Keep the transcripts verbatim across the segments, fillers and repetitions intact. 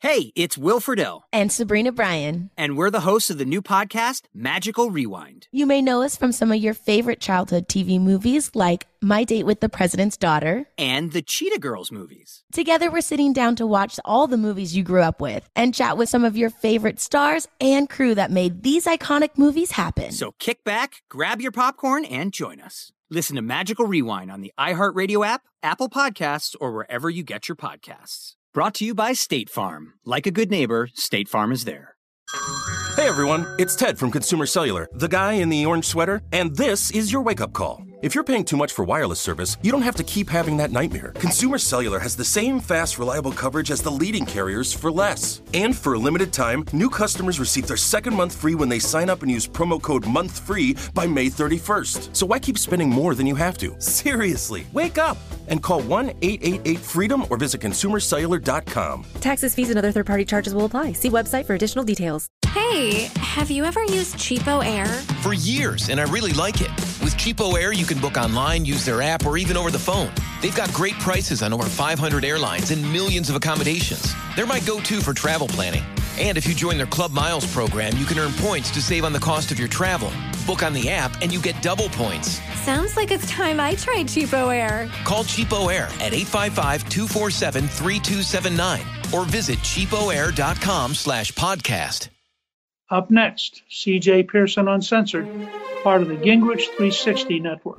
Hey, it's Will Friedle. And Sabrina Bryan. And we're the hosts of the new podcast, Magical Rewind. You may know us from some of your favorite childhood T V movies like My Date with the President's Daughter. And the Cheetah Girls movies. Together, we're sitting down to watch all the movies you grew up with and chat with some of your favorite stars and crew that made these iconic movies happen. So kick back, grab your popcorn, and join us. Listen to Magical Rewind on the iHeartRadio app, Apple Podcasts, or wherever you get your podcasts. Brought to you by State Farm. Like a good neighbor, State Farm is there. Hey everyone, it's Ted from Consumer Cellular, the guy in the orange sweater, and this is your wake-up call. If you're paying too much for wireless service, you don't have to keep having that nightmare. Consumer Cellular has the same fast, reliable coverage as the leading carriers for less. And for a limited time, new customers receive their second month free when they sign up and use promo code MONTHFREE by May thirty-first. So why keep spending more than you have to? Seriously, wake up and call one eight eight eight FREEDOM or visit consumer cellular dot com. Taxes, fees, and other third-party charges will apply. See website for additional details. Hey, have you ever used Cheapo Air? For years, and I really like it. With Cheapo Air, you can book online, use their app, or even over the phone. They've got great prices on over five hundred airlines and millions of accommodations. They're my go-to for travel planning. And if you join their Club Miles program, you can earn points to save on the cost of your travel. Book on the app, and you get double points. Sounds like it's time I tried Cheapo Air. Call Cheapo Air at eight five five, two four seven, three two seven nine or visit cheapoair.com slash podcast. Up next, C J Pearson Uncensored, part of the Gingrich three sixty Network.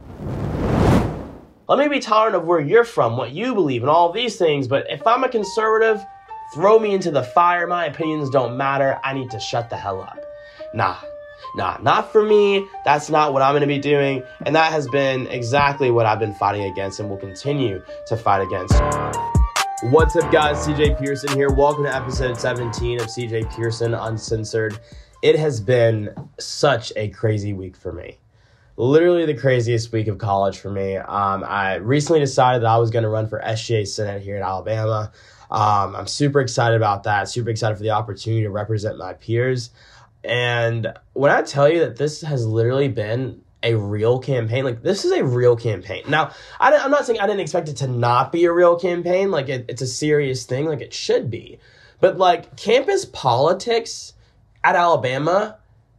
Let me be tolerant of where you're from, what you believe, and all these things, but if I'm a conservative, throw me into the fire. My opinions don't matter. I need to shut the hell up. Nah, nah, not for me. That's not what I'm going to be doing, and that has been exactly what I've been fighting against and will continue to fight against. What's up, guys? C J Pearson here. Welcome to episode seventeen of C J Pearson Uncensored. It has been such a crazy week for me. Literally the craziest week of college for me. Um, I recently decided that I was going to run for S G A Senate here in Alabama. Um, I'm super excited about that. Super excited for the opportunity to represent my peers. And when I tell you that this has literally been a real campaign, like this is a real campaign. Now, I, I'm not saying I didn't expect it to not be a real campaign. Like it, it's a serious thing, like it should be. But like campus politics at Alabama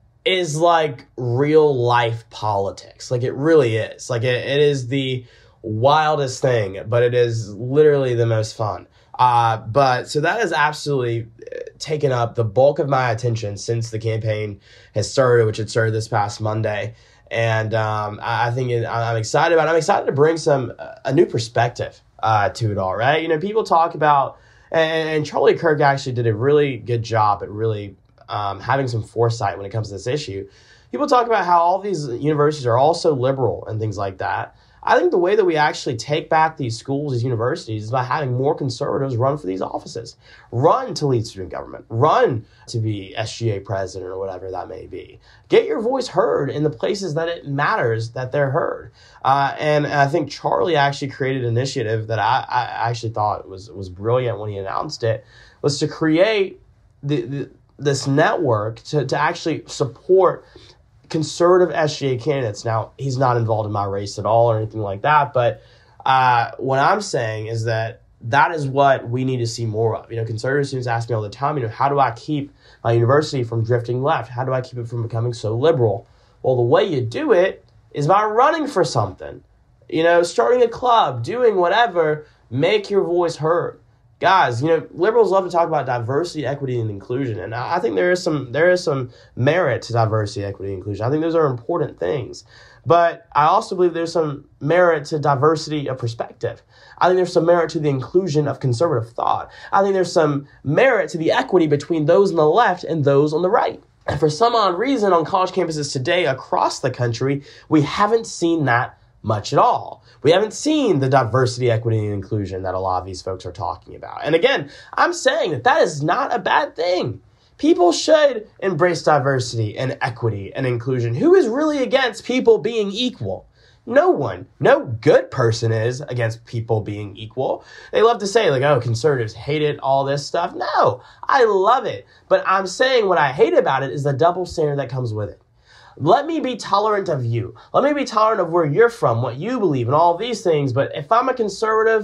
is like real life politics. Like it really is. Like it, it is the wildest thing, but it is literally the most fun. Uh, but so that has absolutely taken up the bulk of my attention since the campaign has started, which it started this past Monday. And um, I, I think it, I'm excited about it. I'm excited to bring some a new perspective uh, to it all, right? You know, people talk about, and, and Charlie Kirk actually did a really good job at really Um, having some foresight when it comes to this issue. People talk about how all these universities are also liberal and things like that. I think the way that we actually take back these schools, these universities, is by having more conservatives run for these offices, run to lead student government, run to be S G A president or whatever that may be. Get your voice heard in the places that it matters that they're heard. Uh, and, and I think Charlie actually created an initiative that I, I actually thought was, was brilliant when he announced it, was to create the, the this network to, to actually support conservative S G A candidates. Now, he's not involved in my race at all or anything like that, but uh, what I'm saying is that that is what we need to see more of. You know, conservative students ask me all the time, you know, how do I keep my university from drifting left? How do I keep it from becoming so liberal? Well, the way you do it is by running for something. You know, starting a club, doing whatever, make your voice heard. Guys, you know, liberals love to talk about diversity, equity, and inclusion, and I think there is some there is some merit to diversity, equity, and inclusion. I think those are important things, but I also believe there's some merit to diversity of perspective. I think there's some merit to the inclusion of conservative thought. I think there's some merit to the equity between those on the left and those on the right. And for some odd reason, on college campuses today across the country, we haven't seen that much at all. We haven't seen the diversity, equity, and inclusion that a lot of these folks are talking about. And again, I'm saying that that is not a bad thing. People should embrace diversity and equity and inclusion. Who is really against people being equal? No one. No good person is against people being equal. They love to say, like, oh, conservatives hate it, all this stuff. No, I love it. But I'm saying what I hate about it is the double standard that comes with it. Let me be tolerant of you. Let me be tolerant of where you're from, what you believe, and all these things. But if I'm a conservative,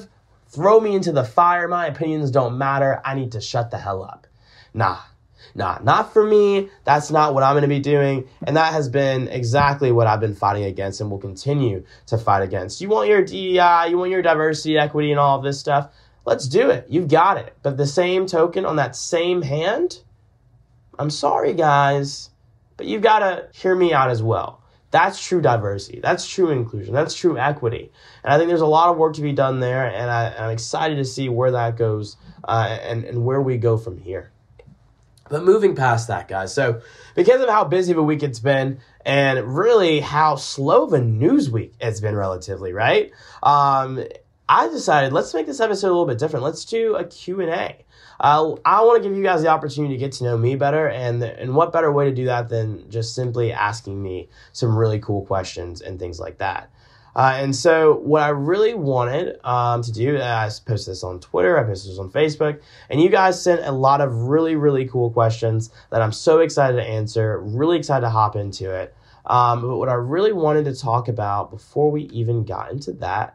throw me into the fire. My opinions don't matter. I need to shut the hell up. Nah, nah, not for me. That's not what I'm going to be doing. And that has been exactly what I've been fighting against and will continue to fight against. You want your D E I, you want your diversity, equity, and all of this stuff. Let's do it. You've got it. But the same token, on that same hand, I'm sorry, guys, but you've got to hear me out as well. That's true diversity. That's true inclusion. That's true equity. And I think there's a lot of work to be done there, and I, I'm excited to see where that goes uh, and, and where we go from here. But moving past that, guys, so because of how busy of a week it's been and really how slow of a news week it's been relatively, right? Um, I decided let's make this episode a little bit different. Let's do a Q and A. Uh, I want to give you guys the opportunity to get to know me better, and and what better way to do that than just simply asking me some really cool questions and things like that. Uh, and so what I really wanted um, to do, I posted this on Twitter, I posted this on Facebook, and you guys sent a lot of really, really cool questions that I'm so excited to answer, really excited to hop into it. Um, but what I really wanted to talk about before we even got into that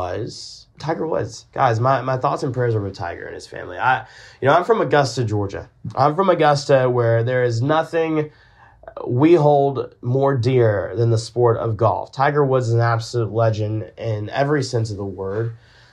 was Tiger Woods. Guys, my, my thoughts and prayers are with Tiger and his family. I, you know, I'm from Augusta, Georgia. I'm from Augusta, where there is nothing we hold more dear than the sport of golf. Tiger Woods is an absolute legend in every sense of the word.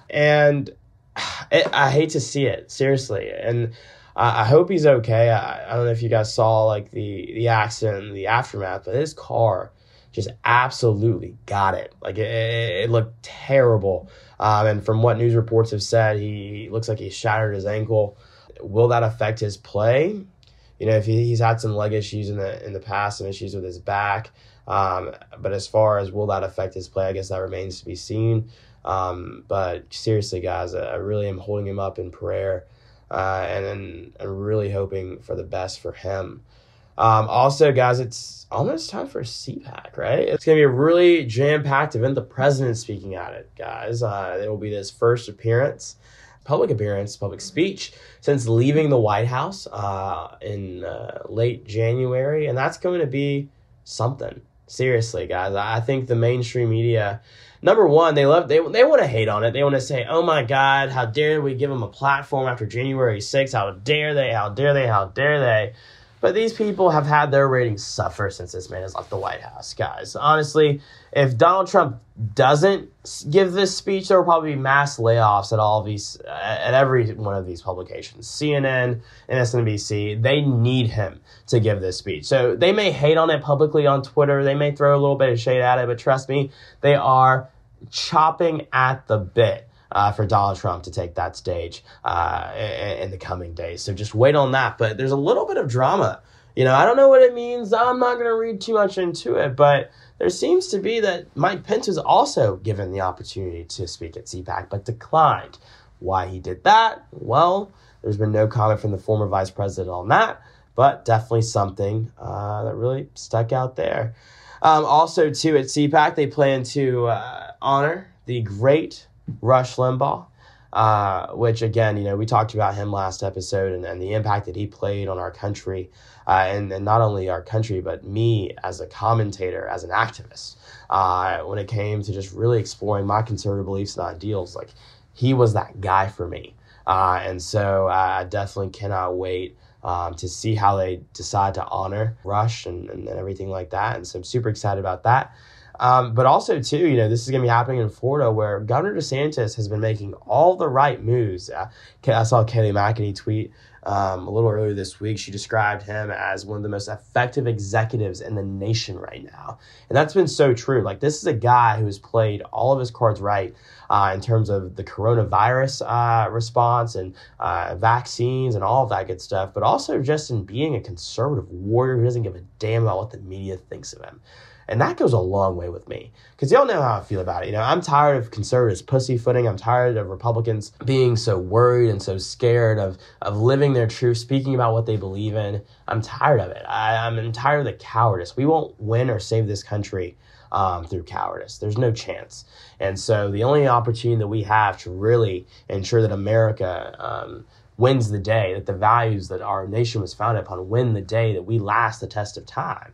And it, I hate to see it, seriously. And I, I hope he's okay. I, I don't know if you guys saw like the, the accident and the aftermath, but his car just absolutely got it. Like it, it looked terrible. Um, and from what news reports have said, he, he looks like he shattered his ankle. Will that affect his play? You know, if he, he's had some leg issues in the in the past, some issues with his back. Um, but as far as will that affect his play, I guess that remains to be seen. Um, but seriously, guys, I, I really am holding him up in prayer, uh, and then I'm really hoping for the best for him. Um, also, guys, it's almost time for C PAC, right? It's going to be a really jam-packed event. The president's speaking at it, guys. Uh, it will be his first appearance. Public appearance, public speech since leaving the White House uh, in uh, late January. And that's going to be something. Seriously, guys. I think the mainstream media, number one, they love they they want to hate on it. They want to say, oh my God, how dare we give them a platform after January sixth? How dare they? How dare they? How dare they? But these people have had their ratings suffer since this man has left the White House, guys. Honestly, if Donald Trump doesn't give this speech, there will probably be mass layoffs at all of these, at every one of these publications. C N N, M S N B C, they need him to give this speech. So they may hate on it publicly on Twitter. They may throw a little bit of shade at it, but trust me, they are chopping at the bit Uh, for Donald Trump to take that stage uh, in, in the coming days. So just wait on that. But there's a little bit of drama. You know, I don't know what it means. I'm not going to read too much into it. But there seems to be that Mike Pence was also given the opportunity to speak at C PAC, but declined. Why he did that? Well, there's been no comment from the former vice president on that. But definitely something uh, that really stuck out there. Um, also, too, at C PAC, they plan to uh, honor the great Rush Limbaugh, uh, which again, you know, we talked about him last episode and, and the impact that he played on our country, uh, and, and not only our country, but me as a commentator, as an activist, uh, when it came to just really exploring my conservative beliefs and ideals. Like, he was that guy for me. Uh, and so I definitely cannot wait um, to see how they decide to honor Rush and, and, and everything like that. And so I'm super excited about that. Um, but also, too, you know, this is going to be happening in Florida, where Governor DeSantis has been making all the right moves. Uh, I saw Kayleigh McEnany tweet um, a little earlier this week. She described him as one of the most effective executives in the nation right now. And that's been so true. Like, this is a guy who has played all of his cards right uh, in terms of the coronavirus uh, response and uh, vaccines and all of that good stuff, but also just in being a conservative warrior who doesn't give a damn about what the media thinks of him. And that goes a long way with me, because y'all know how I feel about it. You know, I'm tired of conservatives pussyfooting. I'm tired of Republicans being so worried and so scared of, of living their truth, speaking about what they believe in. I'm tired of it. I, I'm tired of the cowardice. We won't win or save this country um, through cowardice. There's no chance. And so the only opportunity that we have to really ensure that America um, wins the day, that the values that our nation was founded upon win the day, that we last the test of time,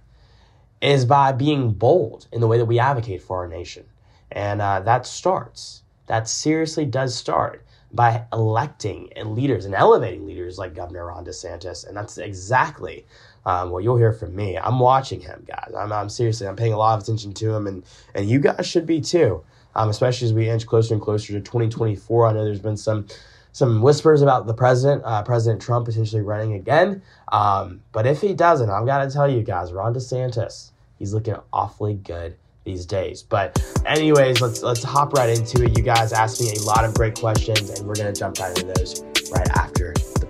is by being bold in the way that we advocate for our nation. And uh, that starts, that seriously does start by electing and leaders and elevating leaders like Governor Ron DeSantis. And that's exactly um, what you'll hear from me. I'm watching him, guys. I'm, I'm seriously, I'm paying a lot of attention to him, and, and you guys should be too, um, especially as we inch closer and closer to twenty twenty-four. I know there's been some some whispers about the president, uh, President Trump potentially running again. Um, but if he doesn't, I've got to tell you guys, Ron DeSantis, he's looking awfully good these days. But anyways, let's let's hop right into it. You guys asked me a lot of great questions, and we're going to jump right into those right after the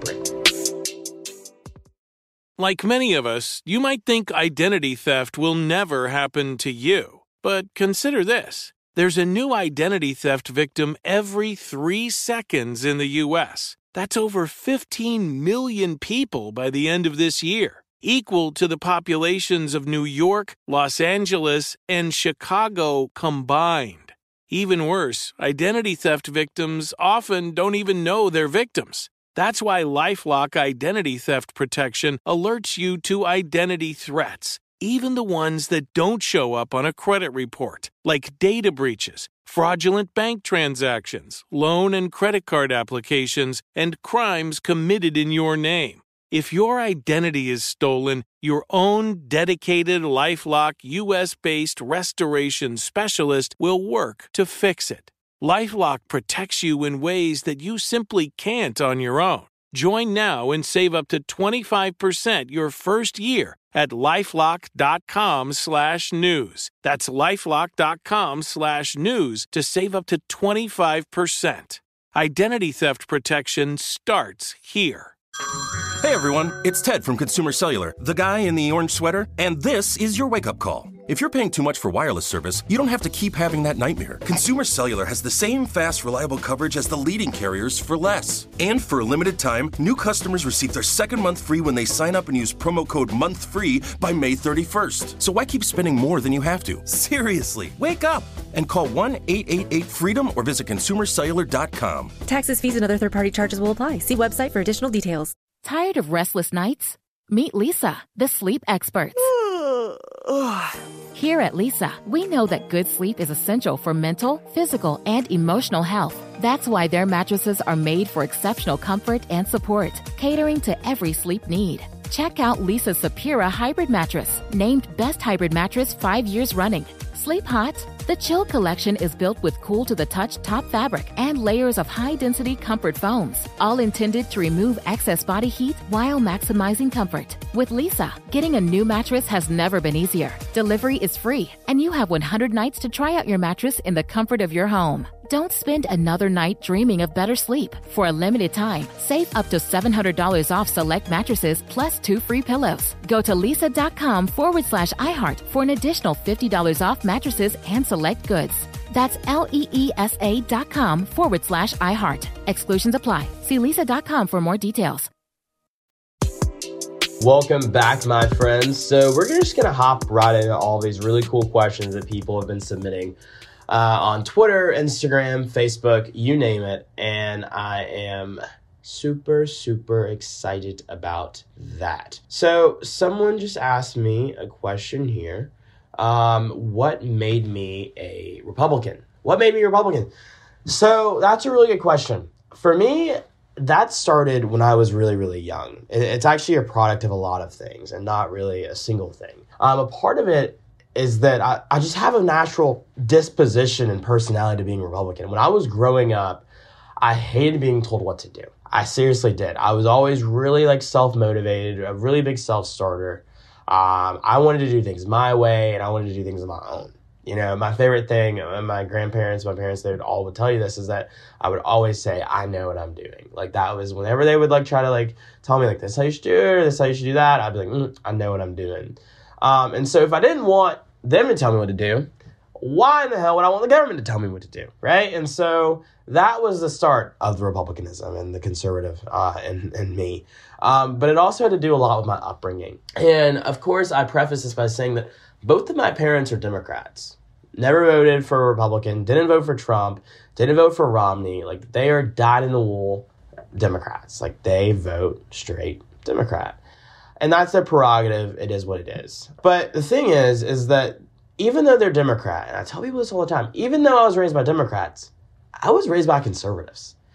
break. Like many of us, you might think identity theft will never happen to you. But consider this. There's a new identity theft victim every three seconds in the U S. That's over fifteen million people by the end of this year, equal to the populations of New York, Los Angeles, and Chicago combined. Even worse, identity theft victims often don't even know they're victims. That's why LifeLock Identity Theft Protection alerts you to identity threats, even the ones that don't show up on a credit report, like data breaches, fraudulent bank transactions, loan and credit card applications, and crimes committed in your name. If your identity is stolen, your own dedicated LifeLock U S-based restoration specialist will work to fix it. LifeLock protects you in ways that you simply can't on your own. Join now and save up to twenty-five percent your first year at LifeLock.com slash news. That's LifeLock.com slash news to save up to twenty-five percent. Identity theft protection starts here. Hey everyone, it's Ted from Consumer Cellular, the guy in the orange sweater, and this is your wake-up call. If you're paying too much for wireless service, you don't have to keep having that nightmare. Consumer Cellular has the same fast, reliable coverage as the leading carriers for less. And for a limited time, new customers receive their second month free when they sign up and use promo code MONTHFREE by May thirty-first. So why keep spending more than you have to? Seriously, wake up and call one eight eight eight FREEDOM or visit consumer cellular dot com. Taxes, fees, and other third-party charges will apply. See website for additional details. Tired of restless nights? Meet Lisa, the sleep experts. Here at Lisa, we know that good sleep is essential for mental, physical, and emotional health. That's why their mattresses are made for exceptional comfort and support, catering to every sleep need. Check out Lisa's Sapira Hybrid Mattress, named Best Hybrid Mattress five years running. Sleep hot? The Chill Collection is built with cool-to-the-touch top fabric and layers of high-density comfort foams, all intended to remove excess body heat while maximizing comfort. With Lisa, getting a new mattress has never been easier. Delivery is free, and you have one hundred nights to try out your mattress in the comfort of your home. Don't spend another night dreaming of better sleep. For a limited time, save up to seven hundred dollars off select mattresses plus two free pillows. Go to lisa.com forward slash iHeart for an additional fifty dollars off mattresses and select goods. That's L-E-E-S-A dot com forward slash iHeart. Exclusions apply. See lisa.com for more details. Welcome back, my friends. So we're just going to hop right into all these really cool questions that people have been submitting uh, on Twitter, Instagram, Facebook, you name it. And I am super, super excited about that. So someone just asked me a question here. Um, what made me a Republican? What made me a Republican? So that's a really good question. For me, that started when I was really, really young. It's actually a product of a lot of things and not really a single thing. Um, a part of it is that I, I just have a natural disposition and personality to being Republican. When I was growing up, I hated being told what to do. I seriously did. I was always really like self-motivated, a really big self-starter. Um, I wanted to do things my way, and I wanted to do things on my own. You know, my favorite thing, and my grandparents, my parents, they would all would tell you this, is that I would always say, I know what I'm doing. Like, that was whenever they would, like, try to, like, tell me, like, this is how you should do it, or this is how you should do that, I'd be like, mm, I know what I'm doing. Um, and so if I didn't want them to tell me what to do, why in the hell would I want the government to tell me what to do, right? And so that was the start of the Republicanism and the conservative uh, in, in me. Um, but it also had to do a lot with my upbringing. And, of course, I preface this by saying that both of my parents are Democrats. Never voted for a Republican, didn't vote for Trump, didn't vote for Romney. Like, they are dyed-in-the-wool Democrats. Like, they vote straight Democrat. And that's their prerogative. It is what it is. But the thing is, is that even though they're Democrat, and I tell people this all the time, even though I was raised by Democrats, I was raised by conservatives.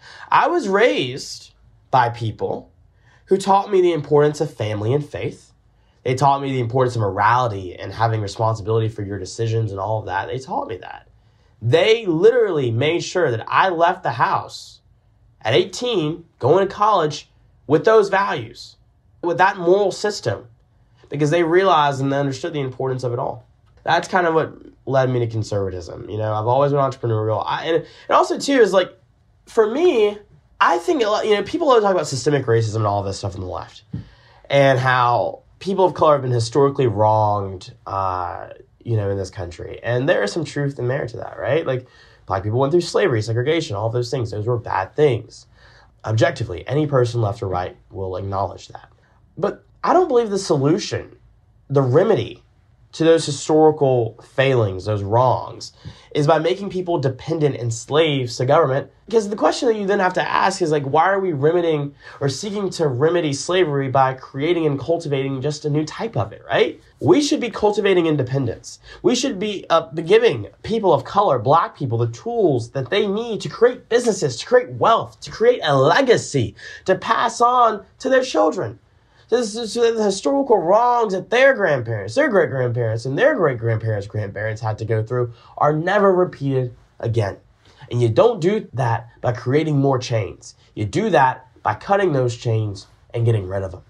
I was raised by people who taught me the importance of family and faith. They taught me the importance of morality and having responsibility for your decisions and all of that. They taught me that. They literally made sure that I left the house at eighteen, going to college, with those values, with that moral system, because they realized and they understood the importance of it all. That's kind of what led me to conservatism. You know, I've always been entrepreneurial. I, and, and also, too, is like, for me, I think, a lot, you know, people always talk about systemic racism and all this stuff on the left, and how people of color have been historically wronged, uh, you know, in this country. And there is some truth and merit to that, right? Like, black people went through slavery, segregation, all of those things. Those were bad things. Objectively, any person left or right will acknowledge that. But I don't believe the solution, the remedy to those historical failings, those wrongs, is by making people dependent and slaves to government. Because the question that you then have to ask is, like, why are we remedying or seeking to remedy slavery by creating and cultivating just a new type of it, right? We should be cultivating independence. We should be uh, giving people of color, black people, the tools that they need to create businesses, to create wealth, to create a legacy, to pass on to their children. This is the historical wrongs that their grandparents, their great-grandparents, and their great-grandparents' grandparents had to go through are never repeated again. And you don't do that by creating more chains. You do that by cutting those chains and getting rid of them.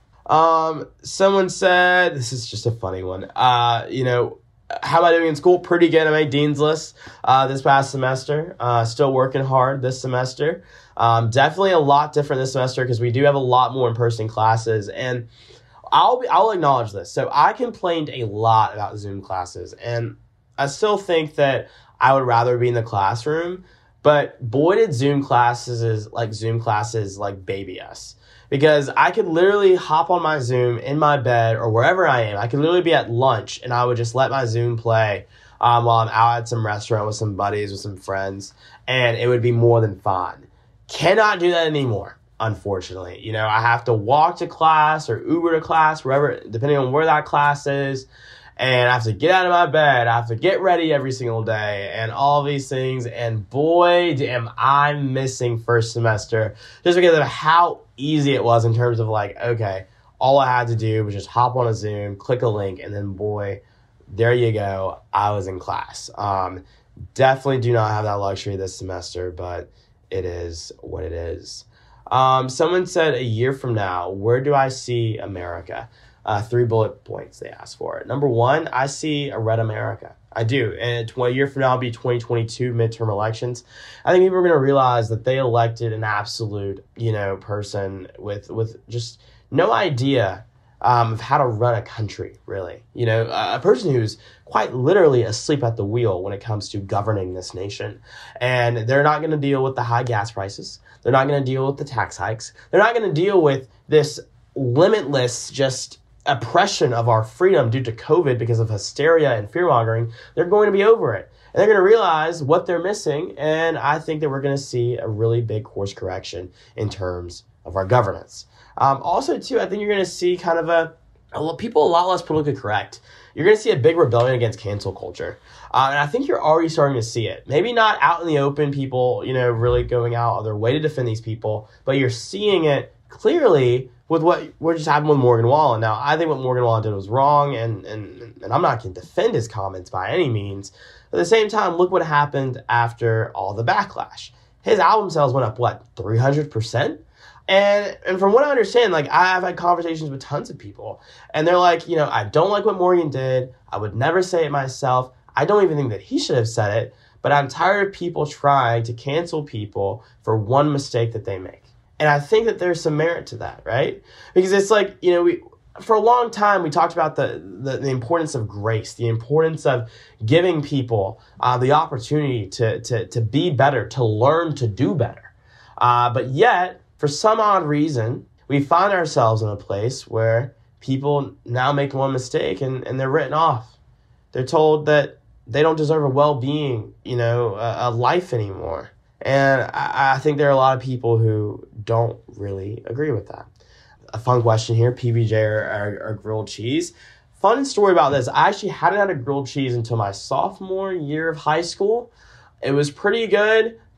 Um, someone said, this is just a funny one, uh, you know, how am I doing in school? Pretty good. I made Dean's List uh, this past semester. Uh, still working hard this semester. Um, definitely a lot different this semester because we do have a lot more in-person classes. And I'll be, I'll acknowledge this. So I complained a lot about Zoom classes. And I still think that I would rather be in the classroom. But boy, did Zoom classes is like Zoom classes like baby us. Because I could literally hop on my Zoom in my bed or wherever I am. I could literally be at lunch and I would just let my Zoom play um, while I'm out at some restaurant with some buddies, with some friends. And it would be more than fun. Cannot do that anymore, unfortunately. You know, I have to walk to class or Uber to class, wherever, depending on where that class is. And I have to get out of my bed. I have to get ready every single day and all these things. And boy, am I missing first semester just because of how easy it was in terms of like, okay, all I had to do was just hop on a Zoom, click a link, and then boy, there you go. I was in class. Um, definitely do not have that luxury this semester, but it is what it is. Um, someone said a year from now, where do I see America? Uh, three bullet points they asked for. Number one, I see a red America. I do. And a year from now will be twenty twenty-two midterm elections. I think people are going to realize that they elected an absolute, you know, person with with just no idea um, of how to run a country, really. You know, a, a person who's quite literally asleep at the wheel when it comes to governing this nation. And they're not going to deal with the high gas prices. They're not going to deal with the tax hikes. They're not going to deal with this limitless just oppression of our freedom due to COVID because of hysteria and fear-mongering. They're going to be over it. And they're going to realize what they're missing. And I think that we're going to see a really big course correction in terms of our governance. Um, also, too, I think you're going to see kind of a, a people a lot less politically correct. You're going to see a big rebellion against cancel culture. Uh, and I think you're already starting to see it. Maybe not out in the open, people, you know, really going out of their way to defend these people, but you're seeing it clearly with what, what just happened with Morgan Wallen. Now, I think what Morgan Wallen did was wrong, and, and, and I'm not going to defend his comments by any means. But at the same time, look what happened after all the backlash. His album sales went up, what, three hundred percent? And and from what I understand, like, I've had conversations with tons of people, and they're like, you know, I don't like what Morgan did. I would never say it myself. I don't even think that he should have said it, but I'm tired of people trying to cancel people for one mistake that they make. And I think that there's some merit to that, right? Because it's like, you know, we for a long time, we talked about the, the, the importance of grace, the importance of giving people uh, the opportunity to, to, to be better, to learn to do better. Uh, but yet, for some odd reason, we find ourselves in a place where people now make one mistake and, and they're written off. They're told that they don't deserve a well-being, you know, a, a life anymore. And I, I think there are a lot of people who don't really agree with that. A fun question here, P B J or, or, or grilled cheese? Fun story about this. I actually hadn't had a grilled cheese until my sophomore year of high school. It was pretty good,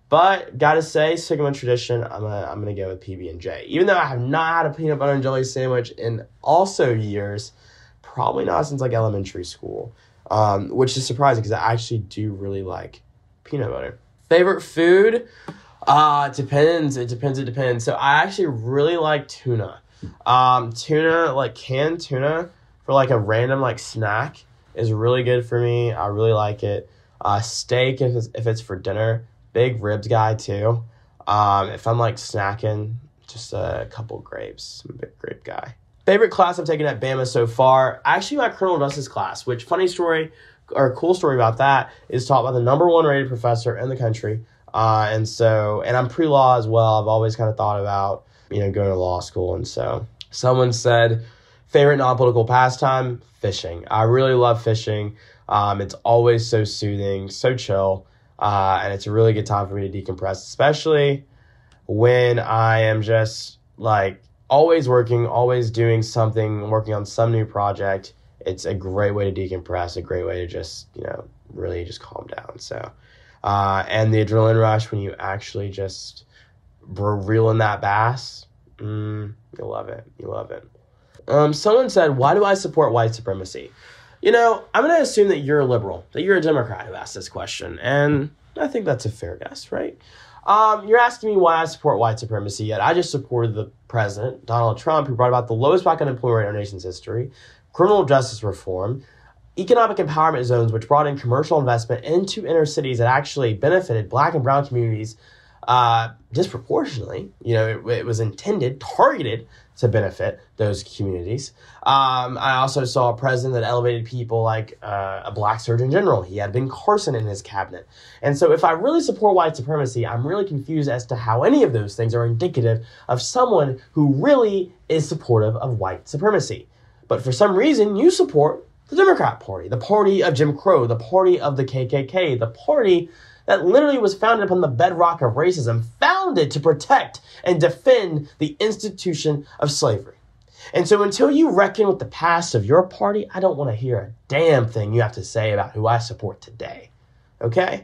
But gotta say, sticking with tradition, I'm gonna I'm gonna go with P B and J. Even though I have not had a peanut butter and jelly sandwich in also years, probably not since like elementary school, um, which is surprising because I actually do really like peanut butter. Favorite food? Uh, it depends. It depends. It depends. So I actually really like tuna. Um, tuna, like canned tuna for like a random like snack is really good for me. I really like it. Uh, steak if it's, if it's for dinner. Big ribs guy too. Um, if I'm like snacking, just a couple grapes. I'm a big grape guy. Favorite class I've taken at Bama so far? Actually, my criminal justice class, which funny story or cool story about that is taught by the number one rated professor in the country. Uh, and so, and I'm pre-law as well. I've always kind of thought about, you know, going to law school. And so someone said, favorite non-political pastime, fishing. I really love fishing. Um, it's always so soothing, so chill. Uh, and it's a really good time for me to decompress, especially when I am just like always working, always doing something, working on some new project. It's a great way to decompress, a great way to just, you know, really just calm down. So, uh, and the adrenaline rush when you actually just reel in that bass, mm, you love it. You love it. Um, someone said, why do I support white supremacy? You know, I'm going to assume that you're a liberal, that you're a Democrat who asked this question, and I think that's a fair guess, right? Um, you're asking me why I support white supremacy, yet I just supported the president, Donald Trump, who brought about the lowest black unemployment rate in our nation's history, criminal justice reform, economic empowerment zones, which brought in commercial investment into inner cities that actually benefited black and brown communities uh, disproportionately. You know, it, it was intended, targeted to benefit those communities. Um, I also saw a president that elevated people like uh, a black surgeon general. He had Ben Carson in his cabinet. And so if I really support white supremacy, I'm really confused as to how any of those things are indicative of someone who really is supportive of white supremacy. But for some reason, you support the Democrat Party, the party of Jim Crow, the party of the K K K, the party that literally was founded upon the bedrock of racism, founded to protect and defend the institution of slavery. And so until you reckon with the past of your party, I don't want to hear a damn thing you have to say about who I support today. Okay?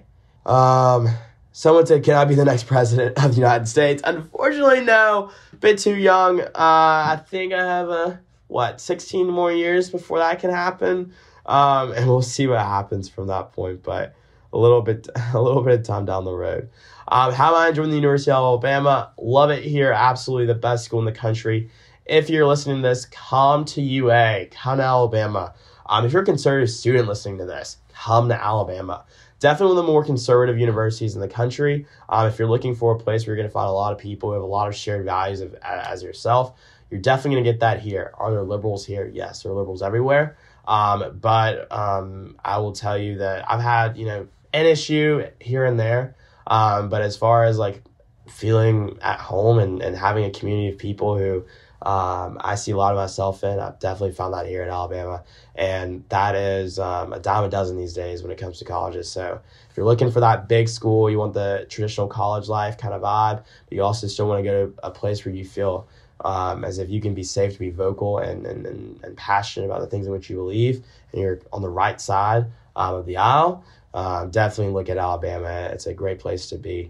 Um, someone said, can I be the next president of the United States? Unfortunately, no. A bit too young. Uh, I think I have, a, what, sixteen more years before that can happen. Um, and we'll see what happens from that point. But a little bit, a little bit of time down the road. Um, how am I enjoying the University of Alabama? Love it here. Absolutely the best school in the country. If you're listening to this, come to U A, come to Alabama. Um, if you're a conservative student listening to this, come to Alabama. Definitely one of the more conservative universities in the country. Um, if you're looking for a place where you're going to find a lot of people who have a lot of shared values of, as yourself, you're definitely going to get that here. Are there liberals here? Yes, there are liberals everywhere. Um, but um, I will tell you that I've had, you know, an issue here and there. Um, but as far as like feeling at home and, and having a community of people who um, I see a lot of myself in, I've definitely found that here in Alabama. And that is um, a dime a dozen these days when it comes to colleges. So if you're looking for that big school, you want the traditional college life kind of vibe, but you also still want to go to a place where you feel um, as if you can be safe to be vocal and, and, and, and passionate about the things in which you believe, and you're on the right side um, of the aisle. Uh, definitely look at Alabama. It's a great place to be,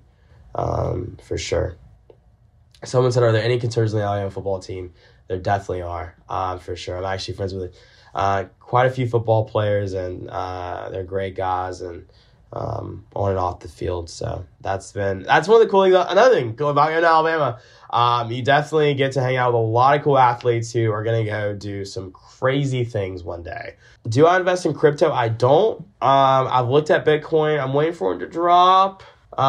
um, for sure. Someone said, are there any concerns in the Alabama football team? There definitely are, uh, for sure. I'm actually friends with uh, quite a few football players, and uh, they're great guys, and um, on and off the field. So that's been that's one of the cool things. Another thing, going back to Alabama, um, you definitely get to hang out with a lot of cool athletes who are going to go do some crazy things one day. Do I invest in crypto? I don't. Um, I've looked at Bitcoin. I'm waiting for it to drop.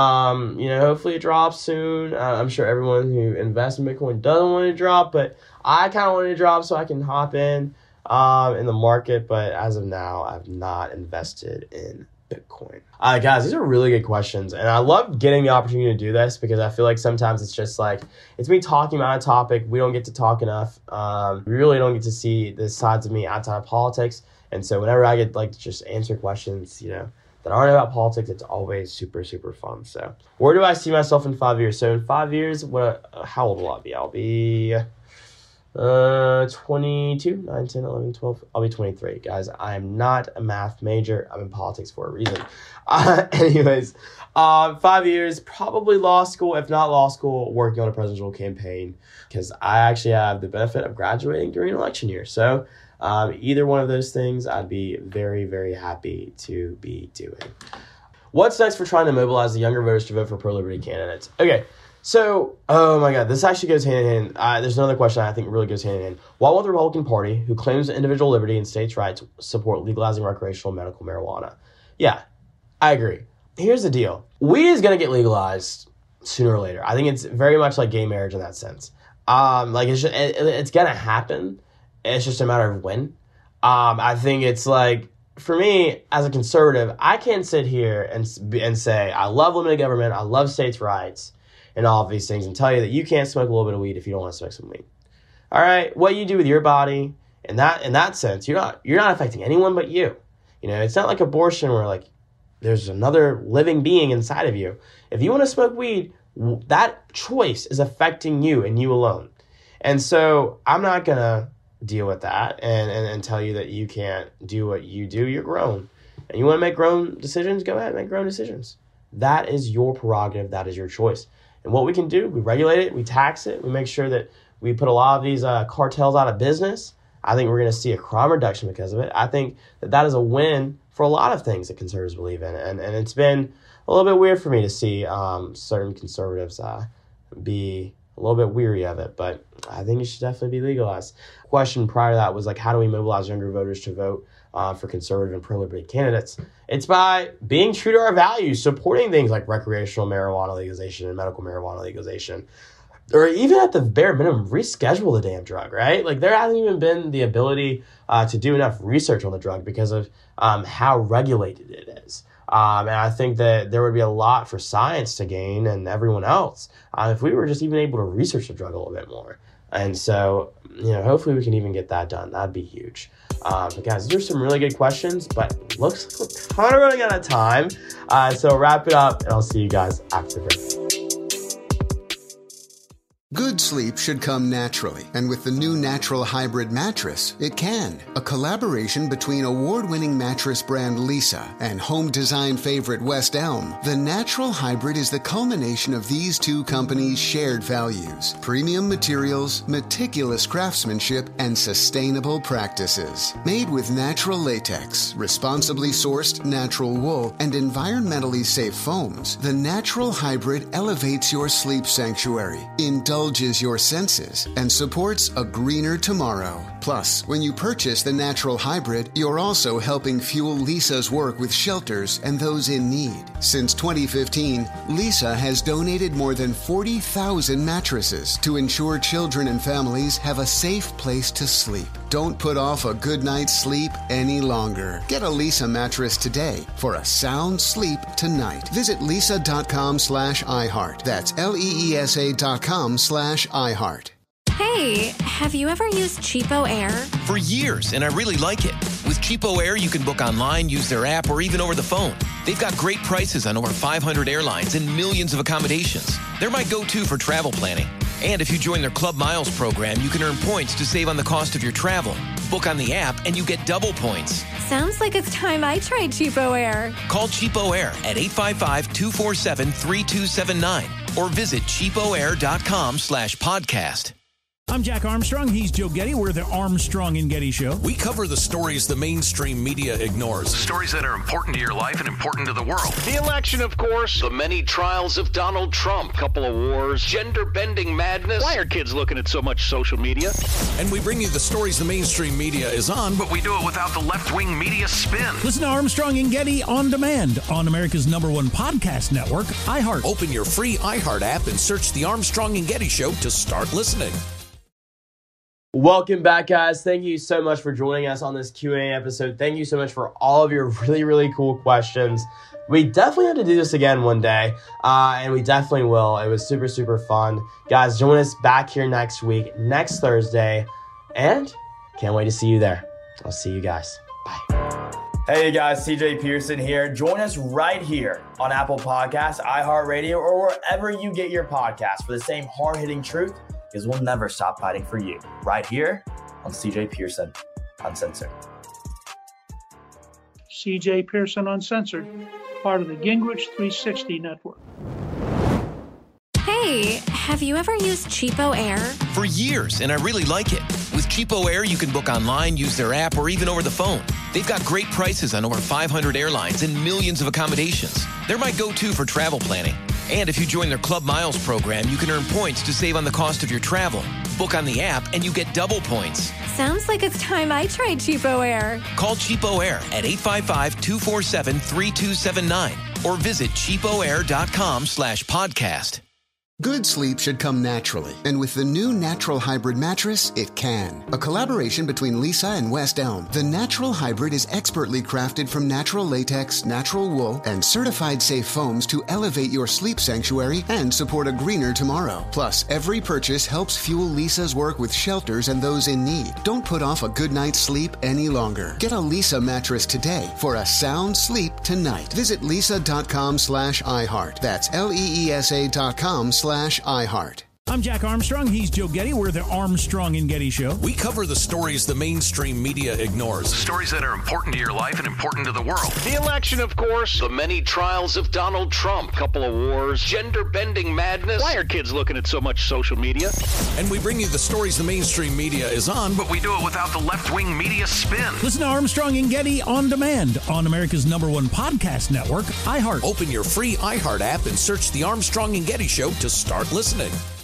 Um, you know, hopefully it drops soon. Uh, I'm sure everyone who invests in Bitcoin doesn't want it to drop, but I kind of want it to drop so I can hop in um, in the market. But as of now, I've not invested in Bitcoin. Uh, guys, these are really good questions, and I love getting the opportunity to do this because I feel like sometimes it's just like, it's me talking about a topic. We don't get to talk enough. Um, we really don't get to see the sides of me outside of politics. And so whenever I get like to just answer questions, you know, that aren't about politics, it's always super, super fun. So where do I see myself in five years? So in five years, what? Uh, how old will I be? I'll be uh, uh, twenty-two, nine, ten, eleven, twelve. I'll be twenty-three, guys. I am not a math major. I'm in politics for a reason. Uh, anyways, uh, five years, probably law school. If not law school, working on a presidential campaign, because I actually have the benefit of graduating during election year. So um, either one of those things, I'd be very, very happy to be doing. What's next for trying to mobilize the younger voters to vote for pro-liberty candidates? Okay. So, oh my God, this actually goes hand in hand. Uh, there's another question I think really goes hand in hand. Why won't the Republican Party, who claims individual liberty and states' rights, support legalizing recreational medical marijuana? Yeah, I agree. Here's the deal. Weed is going to get legalized sooner or later. I think it's very much like gay marriage in that sense. Um, like it's just, it, it's going to happen. It's just a matter of when. Um, I think it's like, for me, as a conservative, I can't sit here and and say, I love limited government, I love states' rights, and all of these things, and tell you that you can't smoke a little bit of weed if you don't want to smoke some weed. All right, what you do with your body, in that in that sense, you're not you're not affecting anyone but you. You know, it's not like abortion where like there's another living being inside of you. If you want to smoke weed, that choice is affecting you and you alone. And so I'm not gonna deal with that and, and and tell you that you can't do what you do. You're grown, and you want to make grown decisions. Go ahead, make grown decisions. That is your prerogative. That is your choice. And what we can do, we regulate it, we tax it, we make sure that we put a lot of these uh, cartels out of business. I think we're going to see a crime reduction because of it. I think that that is a win for a lot of things that conservatives believe in. And, and it's been a little bit weird for me to see um, certain conservatives uh, be a little bit weary of it, but I think it should definitely be legalized. Question prior to that was like, how do we mobilize younger voters to vote uh, for conservative and pro-liberty candidates? It's by being true to our values, supporting things like recreational marijuana legalization and medical marijuana legalization, or even at the bare minimum, reschedule the damn drug, right? Like there hasn't even been the ability uh, to do enough research on the drug because of um, how regulated it is. Um, and I think that there would be a lot for science to gain and everyone else uh, if we were just even able to research the drug a little bit more. And so, you know, hopefully we can even get that done. That'd be huge. Um, but guys, these are some really good questions, but looks like we're kind of running out of time. Uh, so wrap it up, and I'll see you guys after the break. Good sleep should come naturally, and with the new Natural Hybrid mattress, it can. A collaboration between award-winning mattress brand Leesa and home design favorite West Elm, the Natural Hybrid is the culmination of these two companies' shared values: premium materials, meticulous craftsmanship, and sustainable practices. Made with natural latex, responsibly sourced natural wool, and environmentally safe foams, the Natural Hybrid elevates your sleep sanctuary, indulges your senses, and supports a greener tomorrow. Plus, when you purchase the Natural Hybrid, you're also helping fuel Leesa's work with shelters and those in need. Since twenty fifteen, Leesa has donated more than forty thousand mattresses to ensure children and families have a safe place to sleep. Don't put off a good night's sleep any longer. Get a Leesa mattress today for a sound sleep tonight. Visit leesa.com slash iHeart. That's L-E-E-S-A dot com slash iHeart. Hey, have you ever used Cheapo Air? For years, and I really like it. With Cheapo Air, you can book online, use their app, or even over the phone. They've got great prices on over five hundred airlines and millions of accommodations. They're my go-to for travel planning. And if you join their Club Miles program, you can earn points to save on the cost of your travel. Book on the app, and you get double points. Sounds like it's time I tried Cheapo Air. Call Cheapo Air at eight five five, two four seven, three two seven nine or visit cheapoair.com slash podcast. I'm Jack Armstrong. He's Joe Getty. We're the Armstrong and Getty Show. We cover the stories the mainstream media ignores. Stories that are important to your life and important to the world. The election, of course. The many trials of Donald Trump. Couple of wars. Gender-bending madness. Why are kids looking at so much social media? And we bring you the stories the mainstream media is on, but we do it without the left-wing media spin. Listen to Armstrong and Getty on demand on America's number one podcast network, iHeart. Open your free iHeart app and search The Armstrong and Getty Show to start listening. Welcome back, guys. Thank you so much for joining us on this Q and A episode. Thank you so much for all of your really, really cool questions. We definitely have to do this again one day, uh, and we definitely will. It was super, super fun. Guys, join us back here next week, next Thursday, and can't wait to see you there. I'll see you guys. Bye. Hey, guys, C J Pearson here. Join us right here on Apple Podcasts, iHeartRadio, or wherever you get your podcasts for the same hard-hitting truth, because we'll never stop fighting for you right here on C J Pearson Uncensored. C J Pearson Uncensored, part of the Gingrich three sixty Network. Hey, have you ever used Cheapo Air? For years, and I really like it. With Cheapo Air, you can book online, use their app, or even over the phone. They've got great prices on over five hundred airlines and millions of accommodations. They're my go-to for travel planning. And if you join their Club Miles program, you can earn points to save on the cost of your travel. Book on the app, and you get double points. Sounds like it's time I tried Cheapo Air. Call Cheapo Air at eight five five, two four seven, three two seven nine or visit cheapoair.com slash podcast. Good sleep should come naturally, and with the new Natural Hybrid mattress, it can. A collaboration between Lisa and West Elm, the Natural Hybrid is expertly crafted from natural latex, natural wool, and certified safe foams to elevate your sleep sanctuary and support a greener tomorrow. Plus, every purchase helps fuel Lisa's work with shelters and those in need. Don't put off a good night's sleep any longer. Get a Lisa mattress today for a sound sleep tonight. Visit lisa.com slash iHeart. That's L-E-E-S-A dot com slash Slash iHeart. I'm Jack Armstrong. He's Joe Getty. We're the Armstrong and Getty Show. We cover the stories the mainstream media ignores. Stories that are important to your life and important to the world. The election, of course, the many trials of Donald Trump, couple of wars, gender-bending madness. Why are kids looking at so much social media? And we bring you the stories the mainstream media is on, but we do it without the left-wing media spin. Listen to Armstrong and Getty on demand on America's number one podcast network, iHeart. Open your free iHeart app and search the Armstrong and Getty Show to start listening.